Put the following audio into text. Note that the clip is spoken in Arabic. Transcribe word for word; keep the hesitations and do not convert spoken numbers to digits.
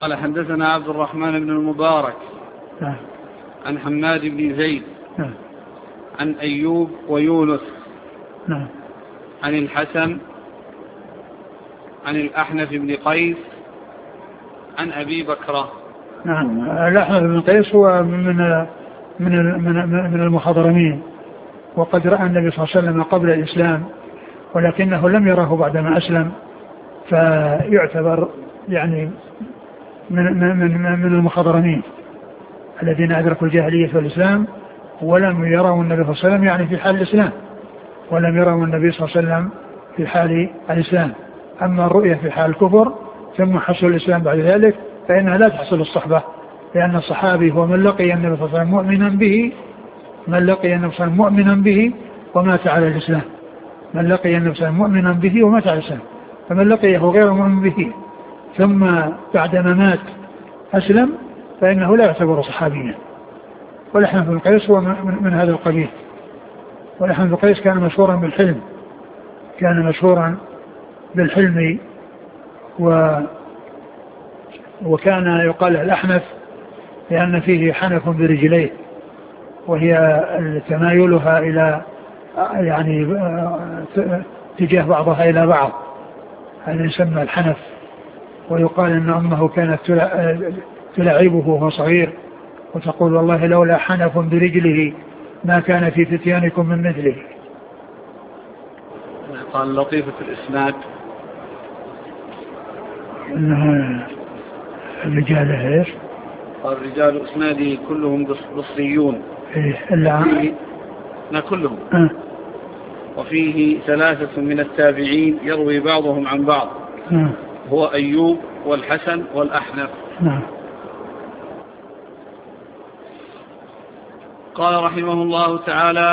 قال حدثنا عبد الرحمن بن المبارك نعم. عن حماد بن زيد نعم. عن أيوب ويونس نعم. عن الحسن عن الأحنف بن قيس عن أبي بكرة. نعم. الأحنف بن قيس هو من من من المخضرمين، وقد رأى النبي صلى الله عليه وسلم قبل الإسلام ولكنه لم يره بعدما أسلم، فيعتبر يعني من من من, من المخضرمين الذين أدركوا الجاهلية في الإسلام ولم يروا النبي صلى الله عليه وسلم يعني في حال الإسلام، ولم يروا النبي صلى الله عليه وسلم في حال الإسلام. أما الرؤية في حال الكفر ثم حصل الإسلام بعد ذلك فإنها لا تحصل الصحبة، لأن الصحابي هو من لقي النبي صلى الله عليه وسلم مؤمنا به من لقي النبي صلى الله عليه وسلم مؤمنا به ومات على الإسلام من لقي النبي صلى الله عليه وسلم مؤمنا به ومات على الإسلام. فمن لقيه غير مؤمن به ثم بعدما مات أسلم فإنه لا يعتبر صحابيا. والأحنف بن قيس هو من, من هذا القبيل. والأحنف بن قيس كان مشهورا بالحلم كان مشهورا بالحلم و وكان يقال الأحنف لأن فيه حنف برجليه، وهي تمايلها إلى يعني تجاه بعضها إلى بعض، هذا يسمى الحنف. ويقال أن أمه كانت تلعبه وهو صغير وتقول والله لولا حنف برجله ما كان في فتيانكم من مثله. قال لطيفة الإسناد إنها الرجال إيش؟ قال رجال إسناده كلهم بصريون. إيه إلا لا كلهم. أه. وفيه ثلاثة من التابعين يروي بعضهم عن بعض. أه. هو أيوب والحسن والأحنف. نعم. قال رحمه الله تعالى